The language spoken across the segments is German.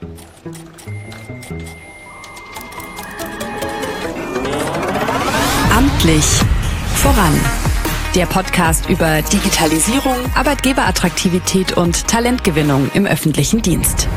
Amtlich voran. Der Podcast über Digitalisierung, Arbeitgeberattraktivität und Talentgewinnung im öffentlichen Dienst.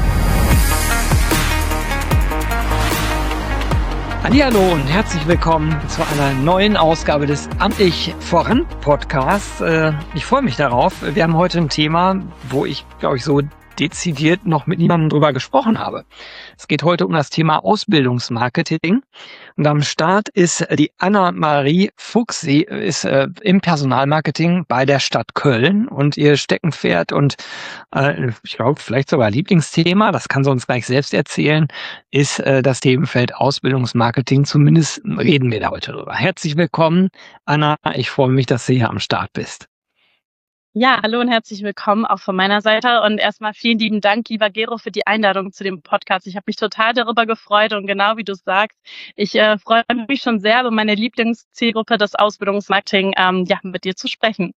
Hallihallo und herzlich willkommen zu einer neuen Ausgabe des Amtlich voran Podcasts. Ich freue mich darauf. Wir haben heute ein Thema, wo ich, glaube ich, so dezidiert noch mit niemandem drüber gesprochen habe. Es geht heute um das Thema Ausbildungsmarketing. Und am Start ist die Anna-Marie Fuchs. Sie ist im Personalmarketing bei der Stadt Köln und ihr Steckenpferd und ich glaube vielleicht sogar Lieblingsthema, das kann sie uns gleich selbst erzählen, ist das Themenfeld Ausbildungsmarketing. Zumindest reden wir da heute drüber. Herzlich willkommen, Anna. Ich freue mich, dass du hier am Start bist. Ja, hallo und herzlich willkommen auch von meiner Seite und erstmal vielen lieben Dank, lieber Gero, für die Einladung zu dem Podcast. Ich habe mich total darüber gefreut und genau wie du sagst, ich freue mich schon sehr über meine Lieblingszielgruppe, das Ausbildungsmarketing, mit dir zu sprechen.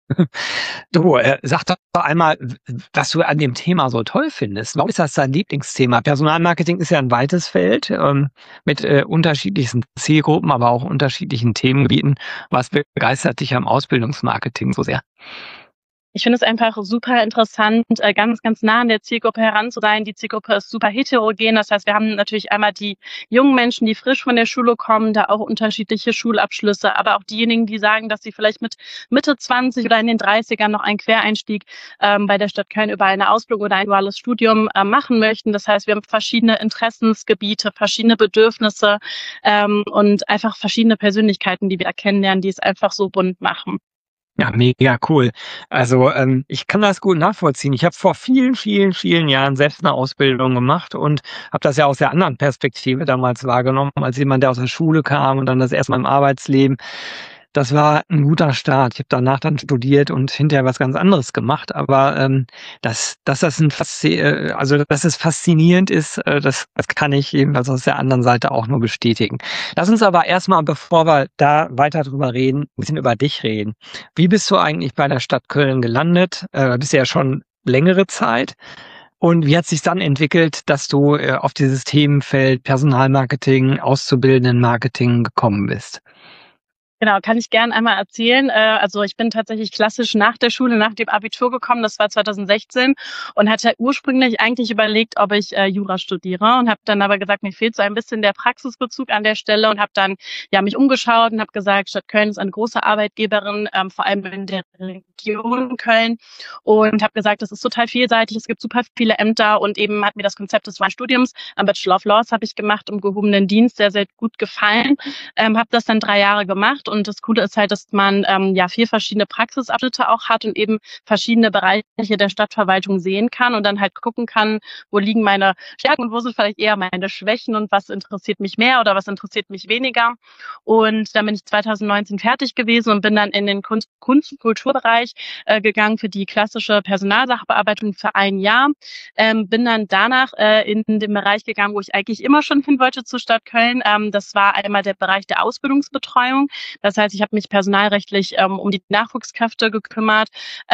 Du, sag doch einmal, was du an dem Thema so toll findest. Warum ist das dein Lieblingsthema? Personalmarketing ist ja ein weites Feld mit unterschiedlichsten Zielgruppen, aber auch unterschiedlichen Themengebieten. Was begeistert dich am Ausbildungsmarketing so sehr? Ich finde es einfach super interessant, ganz, ganz nah an der Zielgruppe heran zu sein. Die Zielgruppe ist super heterogen. Das heißt, wir haben natürlich einmal die jungen Menschen, die frisch von der Schule kommen, da auch unterschiedliche Schulabschlüsse, aber auch diejenigen, die sagen, dass sie vielleicht mit Mitte 20 oder in den 30ern noch einen Quereinstieg bei der Stadt Köln über eine Ausbildung oder ein duales Studium machen möchten. Das heißt, wir haben verschiedene Interessensgebiete, verschiedene Bedürfnisse und einfach verschiedene Persönlichkeiten, die wir kennenlernen, die es einfach so bunt machen. Ja, mega cool. Also ich kann das gut nachvollziehen. Ich habe vor vielen, vielen, vielen Jahren selbst eine Ausbildung gemacht und habe das ja aus der anderen Perspektive damals wahrgenommen, als jemand, der aus der Schule kam und dann das erste Mal im Arbeitsleben. Das war ein guter Start. Ich habe danach dann studiert und hinterher was ganz anderes gemacht. Aber dass es faszinierend ist, das kann ich jedenfalls aus der anderen Seite auch nur bestätigen. Lass uns aber erstmal, bevor wir da weiter drüber reden, ein bisschen über dich reden. Wie bist du eigentlich bei der Stadt Köln gelandet? Bist ja schon längere Zeit. Und wie hat sich dann entwickelt, dass du auf dieses Themenfeld Personalmarketing, Auszubildendenmarketing gekommen bist? Genau, kann ich gern einmal erzählen. Also ich bin tatsächlich klassisch nach der Schule, nach dem Abitur gekommen. Das war 2016 und hatte ursprünglich eigentlich überlegt, ob ich Jura studiere und habe dann aber gesagt, mir fehlt so ein bisschen der Praxisbezug an der Stelle und habe dann mich umgeschaut und habe gesagt, Stadt Köln ist eine große Arbeitgeberin, vor allem in der Region Köln und habe gesagt, das ist total vielseitig, es gibt super viele Ämter und eben hat mir das Konzept des Studiums am Bachelor of Laws habe ich gemacht im gehobenen Dienst sehr, sehr gut gefallen. Habe das dann 3 Jahre gemacht. Und das Coole ist halt, dass man 4 verschiedene Praxisabschnitte auch hat und eben verschiedene Bereiche der Stadtverwaltung sehen kann und dann halt gucken kann, wo liegen meine Stärken und wo sind vielleicht eher meine Schwächen und was interessiert mich mehr oder was interessiert mich weniger. Und dann bin ich 2019 fertig gewesen und bin dann in den Kunst- und Kulturbereich gegangen für die klassische Personalsachbearbeitung für 1 Jahr. Bin dann danach in den Bereich gegangen, wo ich eigentlich immer schon hin wollte zur Stadt Köln. Das war einmal der Bereich der Ausbildungsbetreuung. Das heißt, ich habe mich personalrechtlich um die Nachwuchskräfte gekümmert,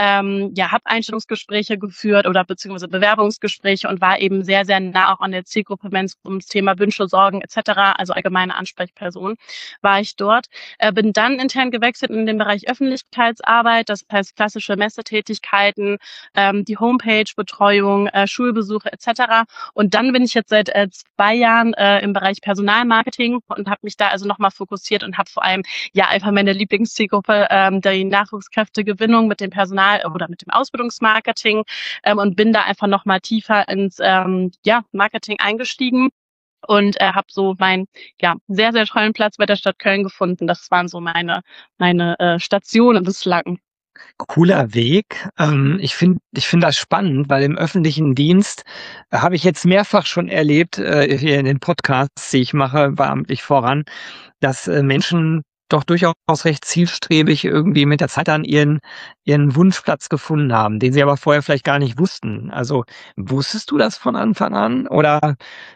habe Einstellungsgespräche geführt oder beziehungsweise Bewerbungsgespräche und war eben sehr, sehr nah auch an der Zielgruppe, wenn es ums Thema Wünsche, Sorgen etc., also allgemeine Ansprechperson, war ich dort. Bin dann intern gewechselt in den Bereich Öffentlichkeitsarbeit, das heißt klassische Messetätigkeiten, die Homepage-Betreuung, Schulbesuche etc. Und dann bin ich jetzt seit 2 Jahren im Bereich Personalmarketing und habe mich da also nochmal fokussiert und habe vor allem einfach meine Lieblingszielgruppe, die Nachwuchskräftegewinnung mit dem Personal oder mit dem Ausbildungsmarketing und bin da einfach nochmal tiefer ins Marketing eingestiegen und habe so meinen sehr, sehr tollen Platz bei der Stadt Köln gefunden. Das waren so meine Stationen bislang. Cooler Weg. Ich finde das spannend, weil im öffentlichen Dienst habe ich jetzt mehrfach schon erlebt, hier in den Podcasts, die ich mache, bei Amtlich voran, dass Menschen doch durchaus recht zielstrebig irgendwie mit der Zeit dann ihren Wunschplatz gefunden haben, den sie aber vorher vielleicht gar nicht wussten. Also wusstest du das von Anfang an oder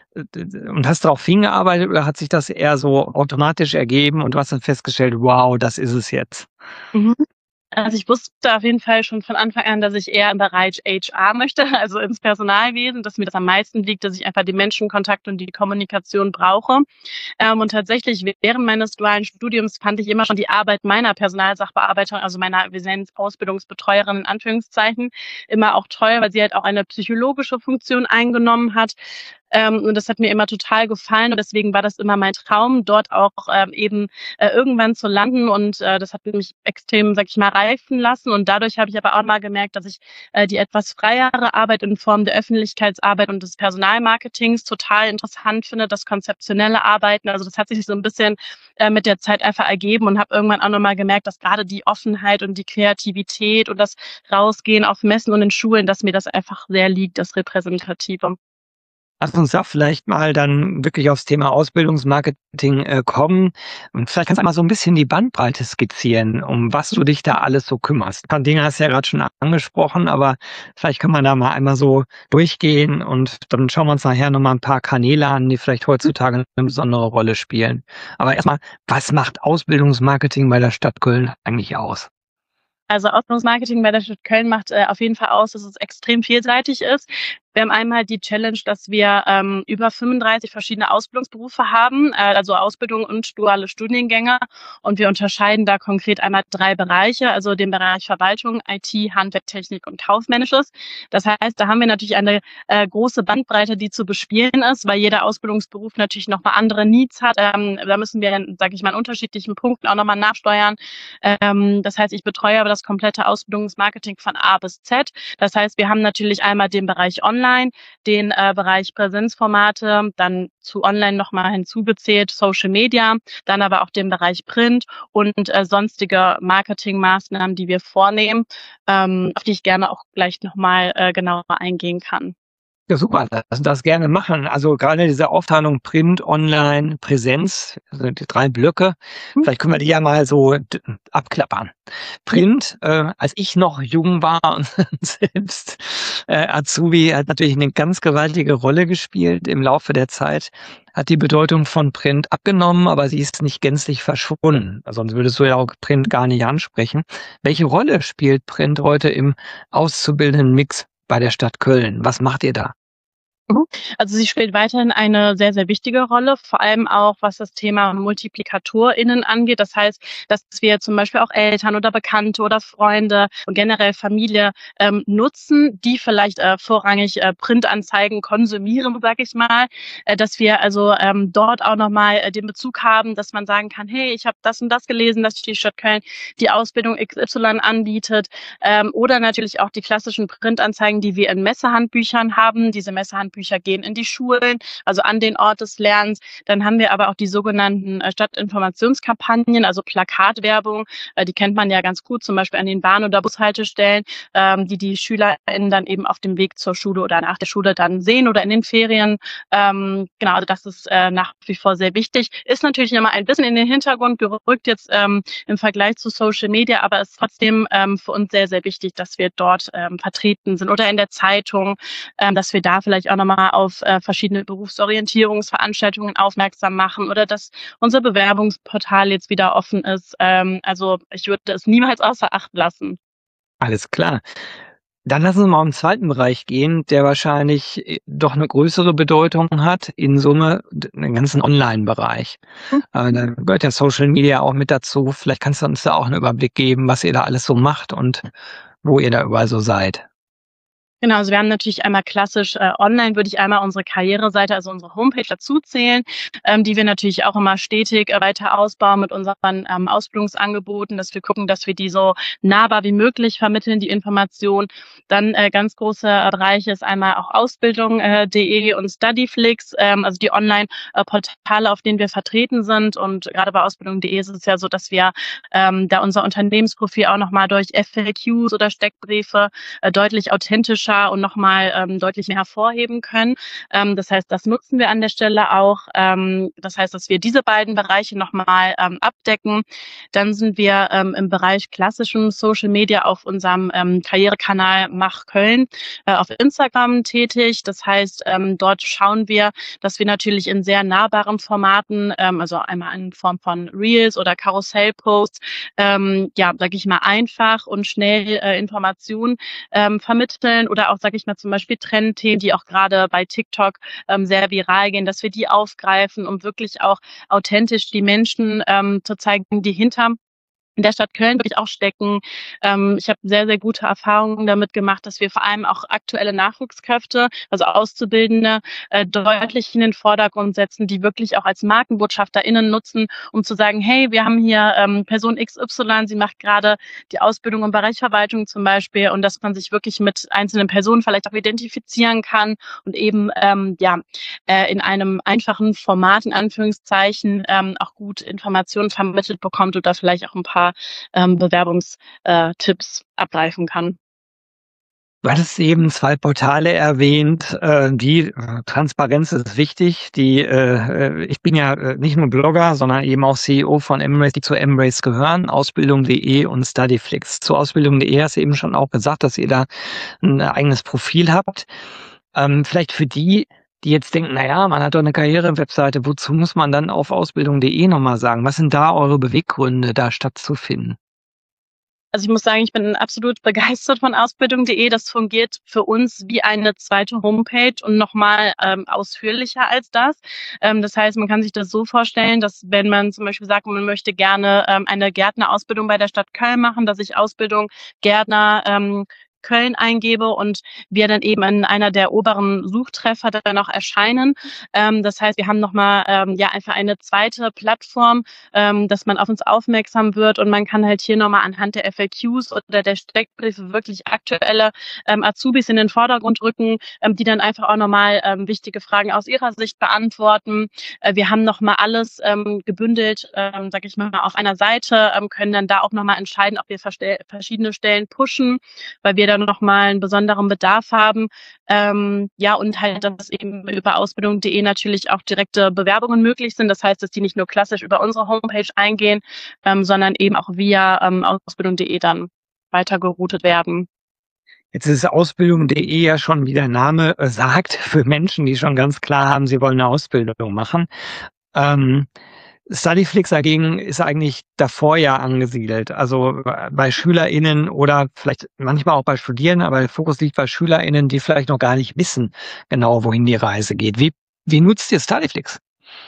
und hast darauf hingearbeitet oder hat sich das eher so automatisch ergeben und du hast dann festgestellt, wow, das ist es jetzt? Mhm. Also ich wusste auf jeden Fall schon von Anfang an, dass ich eher im Bereich HR möchte, also ins Personalwesen, dass mir das am meisten liegt, dass ich einfach den Menschenkontakt und die Kommunikation brauche. Und tatsächlich während meines dualen Studiums fand ich immer schon die Arbeit meiner Personalsachbearbeitung, also meiner, wir nennen es Ausbildungsbetreuerin in Anführungszeichen, immer auch toll, weil sie halt auch eine psychologische Funktion eingenommen hat. Und das hat mir immer total gefallen und deswegen war das immer mein Traum, dort auch eben irgendwann zu landen und das hat mich extrem, sag ich mal, reifen lassen und dadurch habe ich aber auch mal gemerkt, dass ich die etwas freiere Arbeit in Form der Öffentlichkeitsarbeit und des Personalmarketings total interessant finde, das konzeptionelle Arbeiten, also das hat sich so ein bisschen mit der Zeit einfach ergeben und habe irgendwann auch nochmal gemerkt, dass gerade die Offenheit und die Kreativität und das Rausgehen auf Messen und in Schulen, dass mir das einfach sehr liegt, das Repräsentative. Lass uns da vielleicht mal dann wirklich aufs Thema Ausbildungsmarketing kommen. Und vielleicht kannst du einmal so ein bisschen die Bandbreite skizzieren, um was du dich da alles so kümmerst. Ein paar Dinge hast du ja gerade schon angesprochen, aber vielleicht kann man da mal einmal so durchgehen und dann schauen wir uns nachher nochmal ein paar Kanäle an, die vielleicht heutzutage eine besondere Rolle spielen. Aber erstmal, was macht Ausbildungsmarketing bei der Stadt Köln eigentlich aus? Also Ausbildungsmarketing bei der Stadt Köln macht auf jeden Fall aus, dass es extrem vielseitig ist. Wir haben einmal die Challenge, dass wir über 35 verschiedene Ausbildungsberufe haben, also Ausbildung und duale Studiengänge. Und wir unterscheiden da konkret einmal 3 Bereiche, also den Bereich Verwaltung, IT, Handwerk, Technik und Kaufmännisches. Das heißt, da haben wir natürlich eine große Bandbreite, die zu bespielen ist, weil jeder Ausbildungsberuf natürlich nochmal andere Needs hat. Da müssen wir, sage ich mal, in unterschiedlichen Punkten auch nochmal nachsteuern. Das heißt, ich betreue aber das komplette Ausbildungsmarketing von A bis Z. Das heißt, wir haben natürlich einmal den Bereich Online, den Bereich Präsenzformate, dann zu Online nochmal hinzugezählt, Social Media, dann aber auch den Bereich Print und sonstige Marketingmaßnahmen, die wir vornehmen, auf die ich gerne auch gleich nochmal genauer eingehen kann. Ja, super, lass uns das gerne machen. Also gerade diese Aufteilung Print, Online, Präsenz, also die 3 Blöcke, vielleicht können wir die ja mal so abklappern. Print, als ich noch jung war und selbst Azubi, hat natürlich eine ganz gewaltige Rolle gespielt. Im Laufe der Zeit hat die Bedeutung von Print abgenommen, aber sie ist nicht gänzlich verschwunden. Sonst würdest du ja auch Print gar nicht ansprechen. Welche Rolle spielt Print heute im auszubildenden Mix bei der Stadt Köln? Was macht ihr da? Also sie spielt weiterhin eine sehr, sehr wichtige Rolle, vor allem auch was das Thema MultiplikatorInnen angeht. Das heißt, dass wir zum Beispiel auch Eltern oder Bekannte oder Freunde und generell Familie nutzen, die vielleicht vorrangig Printanzeigen konsumieren, sage ich mal, dass wir also dort auch nochmal den Bezug haben, dass man sagen kann, hey, ich habe das und das gelesen, dass die Stadt Köln die Ausbildung XY anbietet, oder natürlich auch die klassischen Printanzeigen, die wir in Messehandbüchern haben. Diese Messehandbücher gehen in die Schulen, also an den Ort des Lernens. Dann haben wir aber auch die sogenannten Stadtinformationskampagnen, also Plakatwerbung. Die kennt man ja ganz gut, zum Beispiel an den Bahn- oder Bushaltestellen, die SchülerInnen dann eben auf dem Weg zur Schule oder nach der Schule dann sehen oder in den Ferien. Genau, also das ist nach wie vor sehr wichtig. Ist natürlich immer ein bisschen in den Hintergrund gerückt jetzt im Vergleich zu Social Media, aber ist trotzdem für uns sehr, sehr wichtig, dass wir dort vertreten sind oder in der Zeitung, dass wir da vielleicht auch nochmal auf verschiedene Berufsorientierungsveranstaltungen aufmerksam machen oder dass unser Bewerbungsportal jetzt wieder offen ist. Also ich würde es niemals außer Acht lassen. Alles klar. Dann lassen wir mal im zweiten Bereich gehen, der wahrscheinlich doch eine größere Bedeutung hat, in Summe den ganzen Online-Bereich. Da gehört ja Social Media auch mit dazu. Vielleicht kannst du uns da auch einen Überblick geben, was ihr da alles so macht und wo ihr da überall so seid. Genau, also wir haben natürlich einmal klassisch online, würde ich einmal unsere Karriereseite, also unsere Homepage dazu zählen, die wir natürlich auch immer stetig weiter ausbauen mit unseren Ausbildungsangeboten, dass wir gucken, dass wir die so nahbar wie möglich vermitteln, die Information. Dann ganz großer Bereich ist einmal auch Ausbildung.de und Studyflix, also die Online-Portale, auf denen wir vertreten sind. Und gerade bei Ausbildung.de ist es ja so, dass wir da unser Unternehmensprofil auch nochmal durch FAQs oder Steckbriefe deutlich authentischer authentischer und nochmal deutlich mehr hervorheben können. Das heißt, das nutzen wir an der Stelle auch. Das heißt, dass wir diese beiden Bereiche nochmal abdecken. Dann sind wir im Bereich klassischem Social Media auf unserem Karrierekanal Mach Köln auf Instagram tätig. Das heißt, dort schauen wir, dass wir natürlich in sehr nahbaren Formaten, also einmal in Form von Reels oder Karussellposts, sage ich mal, einfach und schnell Informationen vermitteln oder auch, sage ich mal, zum Beispiel Trendthemen, die auch gerade bei TikTok sehr viral gehen, dass wir die aufgreifen, um wirklich auch authentisch die Menschen zu zeigen, die hinter in der Stadt Köln wirklich auch stecken. Ich habe sehr, sehr gute Erfahrungen damit gemacht, dass wir vor allem auch aktuelle Nachwuchskräfte, also Auszubildende, deutlich in den Vordergrund setzen, die wirklich auch als MarkenbotschafterInnen nutzen, um zu sagen, hey, wir haben hier Person XY, sie macht gerade die Ausbildung im Bereich Verwaltung zum Beispiel, und dass man sich wirklich mit einzelnen Personen vielleicht auch identifizieren kann und eben in einem einfachen Format, in Anführungszeichen, auch gut Informationen vermittelt bekommt oder vielleicht auch ein paar Bewerbungstipps abgreifen kann. Du hattest eben 2 Portale erwähnt, die Transparenz ist wichtig. Ich bin ja nicht nur Blogger, sondern eben auch CEO von Embrace, die zu Embrace gehören, Ausbildung.de und Studyflix. Zu Ausbildung.de hast du eben schon auch gesagt, dass ihr da ein eigenes Profil habt. Vielleicht für die jetzt denken, naja, man hat doch eine Karriere-Webseite, wozu muss man dann auf Ausbildung.de nochmal sagen? Was sind da eure Beweggründe, da stattzufinden? Also ich muss sagen, ich bin absolut begeistert von Ausbildung.de. Das fungiert für uns wie eine zweite Homepage und nochmal ausführlicher als das. Das heißt, man kann sich das so vorstellen, dass wenn man zum Beispiel sagt, man möchte gerne eine Gärtnerausbildung bei der Stadt Köln machen, dass ich Ausbildung Gärtner Köln eingebe und wir dann eben in einer der oberen Suchtreffer dann auch erscheinen. Das heißt, wir haben nochmal einfach eine zweite Plattform, dass man auf uns aufmerksam wird, und man kann halt hier nochmal anhand der FAQs oder der Steckbriefe wirklich aktuelle Azubis in den Vordergrund rücken, die dann einfach auch nochmal wichtige Fragen aus ihrer Sicht beantworten. Wir haben nochmal alles gebündelt, sag ich mal, auf einer Seite, können dann da auch nochmal entscheiden, ob wir verschiedene Stellen pushen, weil wir dann noch mal einen besonderen Bedarf haben. Und halt, dass eben über Ausbildung.de natürlich auch direkte Bewerbungen möglich sind. Das heißt, dass die nicht nur klassisch über unsere Homepage eingehen, sondern eben auch via Ausbildung.de dann weitergeroutet werden. Jetzt ist Ausbildung.de ja schon, wie der Name sagt, für Menschen, die schon ganz klar haben, sie wollen eine Ausbildung machen. Studyflix dagegen ist eigentlich davor ja angesiedelt, also bei SchülerInnen oder vielleicht manchmal auch bei Studierenden, aber der Fokus liegt bei SchülerInnen, die vielleicht noch gar nicht wissen genau, wohin die Reise geht. Wie nutzt ihr Studyflix?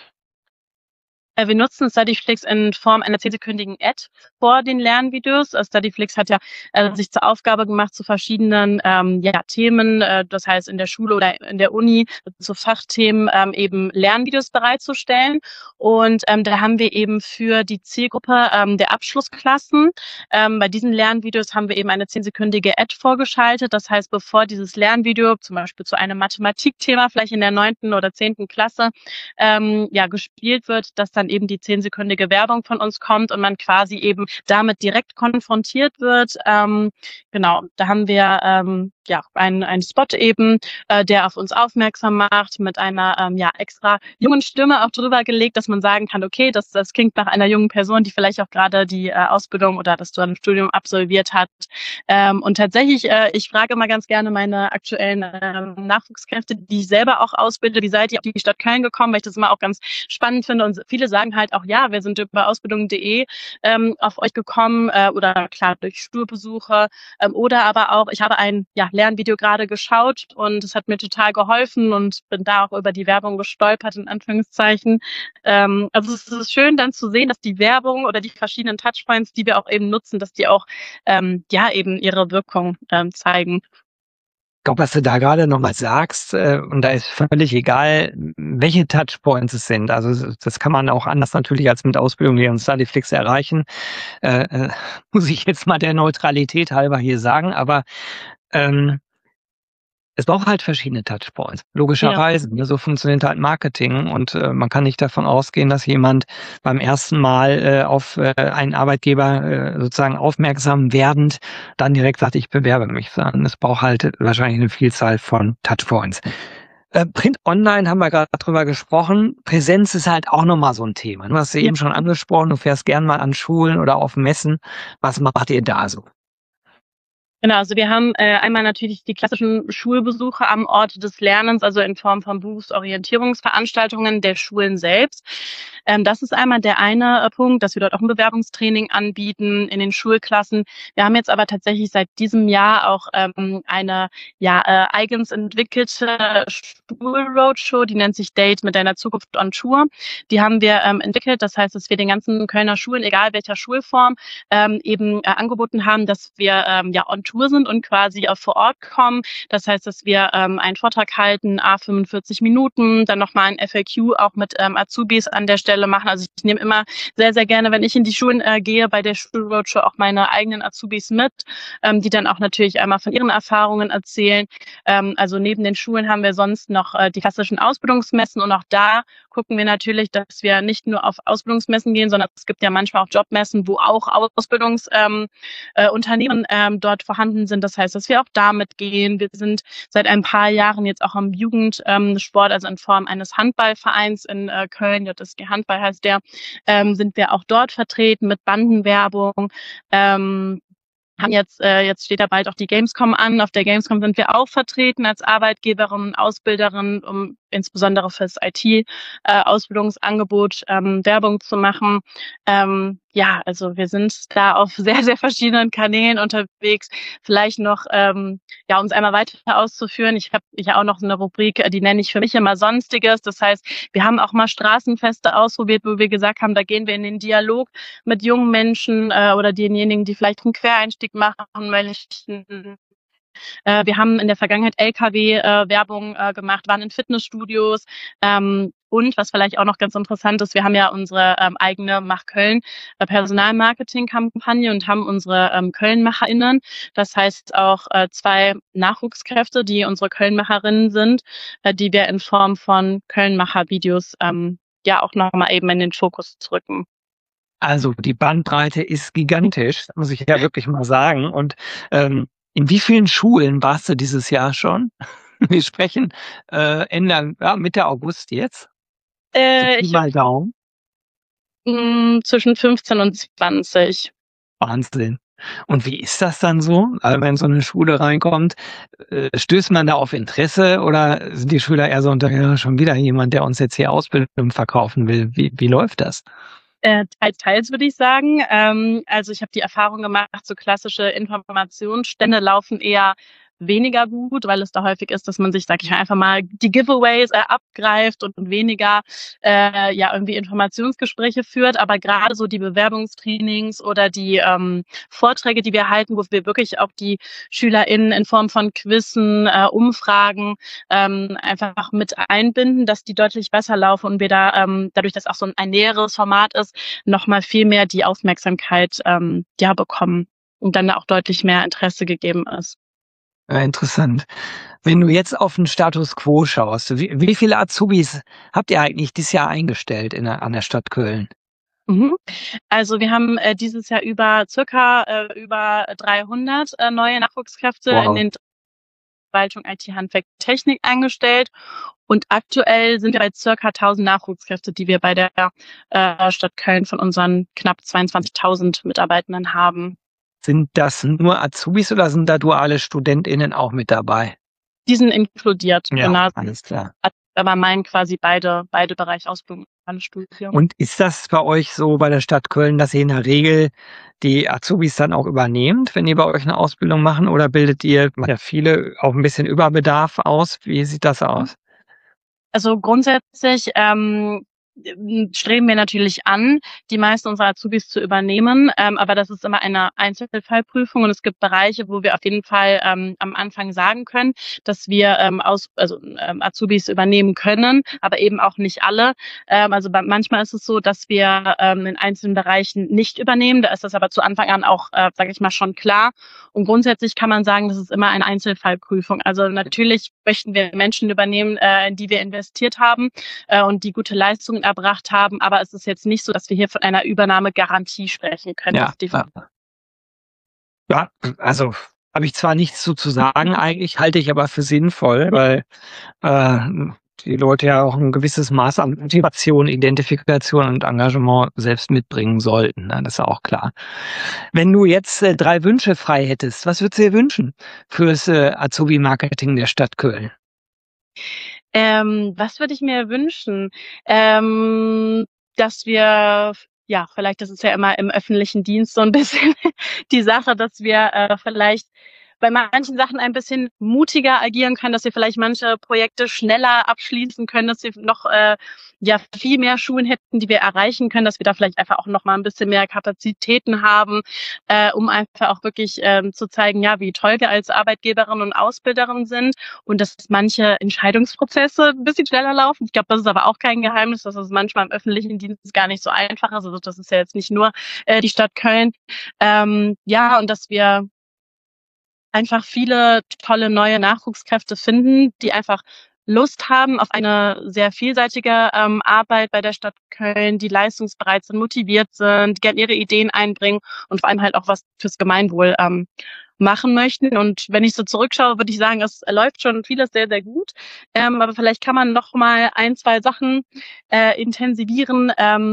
Wir nutzen Studyflix in Form einer 10-sekündigen Ad vor den Lernvideos. Studyflix hat ja sich zur Aufgabe gemacht, zu verschiedenen Themen, das heißt in der Schule oder in der Uni, zu Fachthemen eben Lernvideos bereitzustellen. Und da haben wir eben für die Zielgruppe der Abschlussklassen, bei diesen Lernvideos haben wir eben eine 10-sekündige Ad vorgeschaltet. Das heißt, bevor dieses Lernvideo zum Beispiel zu einem Mathematikthema vielleicht in der 9. oder 10. Klasse gespielt wird, dass dann eben die 10-sekündige Werbung von uns kommt und man quasi eben damit direkt konfrontiert wird. Da haben wir einen Spot eben, der auf uns aufmerksam macht, mit einer extra jungen Stimme auch drüber gelegt, dass man sagen kann, okay, das klingt nach einer jungen Person, die vielleicht auch gerade die Ausbildung oder das Studium absolviert hat. Und tatsächlich, ich frage immer ganz gerne meine aktuellen Nachwuchskräfte, die ich selber auch ausbilde, wie seid ihr auf die Stadt Köln gekommen, weil ich das immer auch ganz spannend finde, und viele sagen halt auch, ja, wir sind über Ausbildung.de auf euch gekommen oder klar durch Schulbesuche oder aber auch, ich habe ein Lernvideo gerade geschaut und es hat mir total geholfen und bin da auch über die Werbung gestolpert, in Anführungszeichen. Also es ist schön dann zu sehen, dass die Werbung oder die verschiedenen Touchpoints, die wir auch eben nutzen, dass die auch eben ihre Wirkung zeigen. Ich glaube, was du da gerade nochmal sagst, und da ist völlig egal, welche Touchpoints es sind. Also das kann man auch anders natürlich als mit Ausbildung und Studyflix erreichen. Muss ich jetzt mal der Neutralität halber hier sagen, aber Es braucht halt verschiedene Touchpoints, Ja. logischerweise. So funktioniert halt Marketing und man kann nicht davon ausgehen, dass jemand beim ersten Mal auf einen Arbeitgeber sozusagen aufmerksam werdend dann direkt sagt, ich bewerbe mich, sondern es braucht halt wahrscheinlich eine Vielzahl von Touchpoints. Print online haben wir gerade drüber gesprochen. Präsenz ist halt auch nochmal so ein Thema. Du hast ja eben schon angesprochen, du fährst gern mal an Schulen oder auf Messen. Was macht ihr da so? Genau, also wir haben einmal natürlich die klassischen Schulbesuche am Ort des Lernens, also in Form von Berufsorientierungsveranstaltungen der Schulen selbst. Das ist einmal der eine Punkt, dass wir dort auch ein Bewerbungstraining anbieten in den Schulklassen. Wir haben jetzt aber tatsächlich seit diesem Jahr auch eine eigens entwickelte Schulroadshow, die nennt sich Date mit deiner Zukunft on Tour. Die haben wir entwickelt, das heißt, dass wir den ganzen Kölner Schulen, egal welcher Schulform, angeboten haben, dass wir on Tour sind und quasi vor Ort kommen. Das heißt, dass wir einen Vortrag halten, 45 Minuten, dann nochmal ein FAQ auch mit Azubis an der Stelle machen. Also ich nehme immer sehr, sehr gerne, wenn ich in die Schulen gehe, bei der Schulroadshow auch meine eigenen Azubis mit, die dann auch natürlich einmal von ihren Erfahrungen erzählen. Also neben den Schulen haben wir sonst noch die klassischen Ausbildungsmessen und auch da gucken wir natürlich, dass wir nicht nur auf Ausbildungsmessen gehen, sondern es gibt ja manchmal auch Jobmessen, wo auch Ausbildungsunternehmen dort vorhanden sind. Das heißt, dass wir auch damit gehen. Wir sind seit ein paar Jahren jetzt auch am Jugendsport, also in Form eines Handballvereins in Köln, JSG Handball heißt der, sind wir auch dort vertreten mit Bandenwerbung. Jetzt steht da bald auch die Gamescom an. Auf der Gamescom sind wir auch vertreten als Arbeitgeberin, Ausbilderin, insbesondere fürs IT-Ausbildungsangebot Werbung zu machen. Also wir sind da auf sehr, sehr verschiedenen Kanälen unterwegs. Vielleicht noch, um es einmal weiter auszuführen, ich habe ja auch noch so eine Rubrik, die nenne ich für mich immer Sonstiges. Das heißt, wir haben auch mal Straßenfeste ausprobiert, wo wir gesagt haben, da gehen wir in den Dialog mit jungen Menschen oder denjenigen, die vielleicht einen Quereinstieg machen möchten. Wir haben in der Vergangenheit LKW-Werbung gemacht, waren in Fitnessstudios. Und was vielleicht auch noch ganz interessant ist, wir haben ja unsere eigene Mach Köln Personalmarketing-Kampagne und haben unsere Kölnmacherinnen. Das heißt auch 2 Nachwuchskräfte, die unsere Kölnmacherinnen sind, die wir in Form von Kölnmacher-Videos auch nochmal eben in den Fokus rücken. Also die Bandbreite ist gigantisch, das muss ich ja wirklich mal sagen. Und in wie vielen Schulen warst du dieses Jahr schon? Wir sprechen Mitte August jetzt. Mal Daumen. Zwischen 15 und 20. Wahnsinn. Und wie ist das dann so? Also wenn so eine Schule reinkommt, stößt man da auf Interesse oder sind die Schüler eher so schon wieder jemand, der uns jetzt hier Ausbildung verkaufen will? Wie läuft das? Teils würde ich sagen. Also ich habe die Erfahrung gemacht, so klassische Informationsstände laufen eher weniger gut, weil es da häufig ist, dass man sich, sag ich mal, einfach mal die Giveaways abgreift und weniger irgendwie Informationsgespräche führt. Aber gerade so die Bewerbungstrainings oder die Vorträge, die wir halten, wo wir wirklich auch die SchülerInnen in Form von Quizzen, Umfragen einfach mit einbinden, dass die deutlich besser laufen und wir da dadurch, dass auch so ein näheres Format ist, nochmal viel mehr die Aufmerksamkeit bekommen und dann auch deutlich mehr Interesse gegeben ist. Ja, interessant. Wenn du jetzt auf den Status Quo schaust, wie viele Azubis habt ihr eigentlich dieses Jahr eingestellt an der Stadt Köln? Also wir haben dieses Jahr über 300 neue Nachwuchskräfte in den Verwaltung, IT, Handwerk, Technik eingestellt. Und aktuell sind wir bei circa 1000 Nachwuchskräfte, die wir bei der Stadt Köln von unseren knapp 22.000 Mitarbeitenden haben. Sind das nur Azubis oder sind da duale StudentInnen auch mit dabei? Die sind inkludiert. Ja, genau. Alles klar. Aber meinen quasi beide Bereiche Ausbildung und Studium. Und ist das bei euch so bei der Stadt Köln, dass ihr in der Regel die Azubis dann auch übernehmt, wenn ihr bei euch eine Ausbildung machen, oder bildet ihr viele auch ein bisschen Überbedarf aus? Wie sieht das aus? Also grundsätzlich streben wir natürlich an, die meisten unserer Azubis zu übernehmen, aber das ist immer eine Einzelfallprüfung und es gibt Bereiche, wo wir auf jeden Fall am Anfang sagen können, dass wir Azubis übernehmen können, aber eben auch nicht alle. Also manchmal ist es so, dass wir in einzelnen Bereichen nicht übernehmen, da ist das aber zu Anfang an auch, sage ich mal, schon klar. Und grundsätzlich kann man sagen, das ist immer eine Einzelfallprüfung. Also natürlich möchten wir Menschen übernehmen, in die wir investiert haben und die gute Leistungen erbracht haben, aber es ist jetzt nicht so, dass wir hier von einer Übernahmegarantie sprechen können. Ja, also habe ich zwar nichts zu sagen, eigentlich halte ich aber für sinnvoll, weil die Leute ja auch ein gewisses Maß an Motivation, Identifikation und Engagement selbst mitbringen sollten. Ne? Das ist ja auch klar. Wenn du jetzt 3 Wünsche frei hättest, was würdest du dir wünschen fürs Azubi-Marketing der Stadt Köln? Was würde ich mir wünschen? Dass wir, vielleicht, das ist ja immer im öffentlichen Dienst so ein bisschen die Sache, dass wir vielleicht bei manchen Sachen ein bisschen mutiger agieren können, dass wir vielleicht manche Projekte schneller abschließen können, dass wir noch viel mehr Schulen hätten, die wir erreichen können, dass wir da vielleicht einfach auch noch mal ein bisschen mehr Kapazitäten haben, um einfach auch wirklich zu zeigen, wie toll wir als Arbeitgeberin und Ausbilderin sind und dass manche Entscheidungsprozesse ein bisschen schneller laufen. Ich glaube, das ist aber auch kein Geheimnis, dass es manchmal im öffentlichen Dienst gar nicht so einfach ist. Also das ist ja jetzt nicht nur die Stadt Köln. Und dass wir einfach viele tolle neue Nachwuchskräfte finden, die einfach Lust haben auf eine sehr vielseitige Arbeit bei der Stadt Köln, die leistungsbereit sind, motiviert sind, die gerne ihre Ideen einbringen und vor allem halt auch was fürs Gemeinwohl machen möchten. Und wenn ich so zurückschaue, würde ich sagen, es läuft schon vieles sehr, sehr gut. Aber vielleicht kann man noch mal 1, 2 Sachen intensivieren.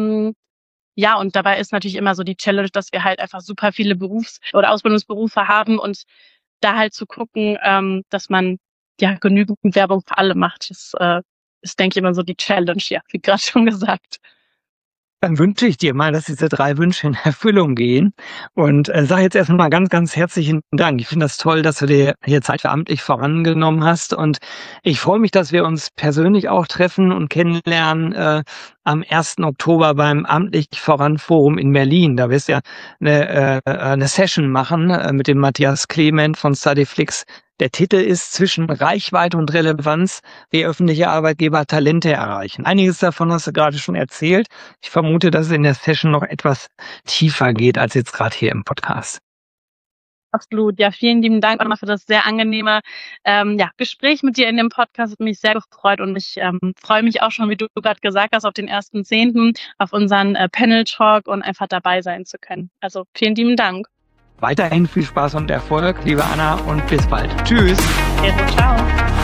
Und dabei ist natürlich immer so die Challenge, dass wir halt einfach super viele oder Ausbildungsberufe haben und da halt zu gucken, dass man genügend Werbung für alle macht. Das ist, denke ich, immer so die Challenge, wie gerade schon gesagt. Dann wünsche ich dir mal, dass diese 3 Wünsche in Erfüllung gehen und sage jetzt erstmal ganz, ganz herzlichen Dank. Ich finde das toll, dass du dir hier Zeit für Amtlich vorangenommen hast und ich freue mich, dass wir uns persönlich auch treffen und kennenlernen am 1. Oktober beim Amtlich Voran Forum in Berlin. Da wirst du ja eine Session machen mit dem Matthias Clement von Studyflix. Der Titel ist Zwischen Reichweite und Relevanz, wie öffentliche Arbeitgeber Talente erreichen. Einiges davon hast du gerade schon erzählt. Ich vermute, dass es in der Session noch etwas tiefer geht als jetzt gerade hier im Podcast. Absolut. Ja, vielen lieben Dank auch nochmal für das sehr angenehme Gespräch mit dir in dem Podcast. Hat mich sehr gefreut und ich freue mich auch schon, wie du gerade gesagt hast, auf den 1.10. auf unseren Panel-Talk und einfach dabei sein zu können. Also vielen lieben Dank. Weiterhin viel Spaß und Erfolg, liebe Anna, und bis bald. Tschüss. Also, ciao.